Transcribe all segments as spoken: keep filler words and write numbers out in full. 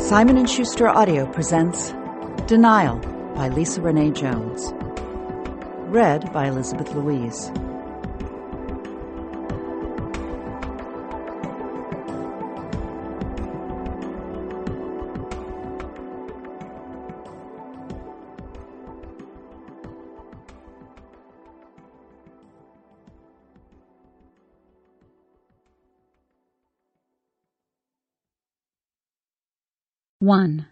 Simon and Schuster Audio presents Denial by Lisa Renee Jones. Read by Elizabeth Louise. One.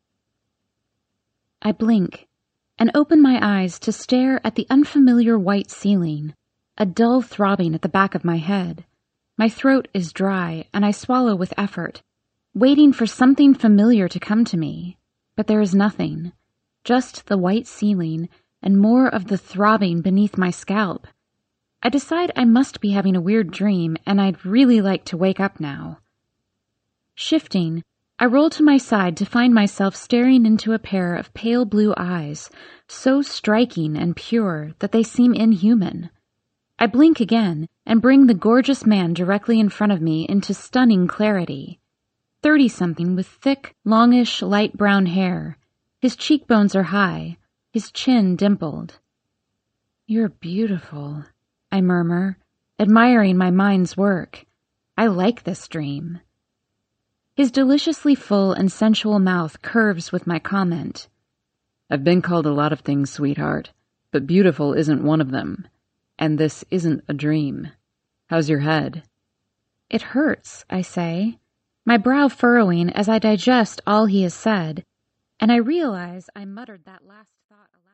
I blink and open my eyes to stare at the unfamiliar white ceiling, a dull throbbing at the back of my head. My throat is dry and I swallow with effort, waiting for something familiar to come to me. But there is nothing, just the white ceiling and more of the throbbing beneath my scalp. I decide I must be having a weird dream and I'd really like to wake up now. Shifting, I roll to my side to find myself staring into a pair of pale blue eyes, so striking and pure that they seem inhuman. I blink again and bring the gorgeous man directly in front of me into stunning clarity. Thirty-something with thick, longish, light brown hair. His cheekbones are high, his chin dimpled. "You're beautiful," I murmur, admiring my mind's work. I like this dream. His deliciously full and sensual mouth curves with my comment. "I've been called a lot of things, sweetheart, but beautiful isn't one of them. And this isn't a dream. How's your head?" "It hurts," I say, my brow furrowing as I digest all he has said, and I realize I muttered that last thought aloud.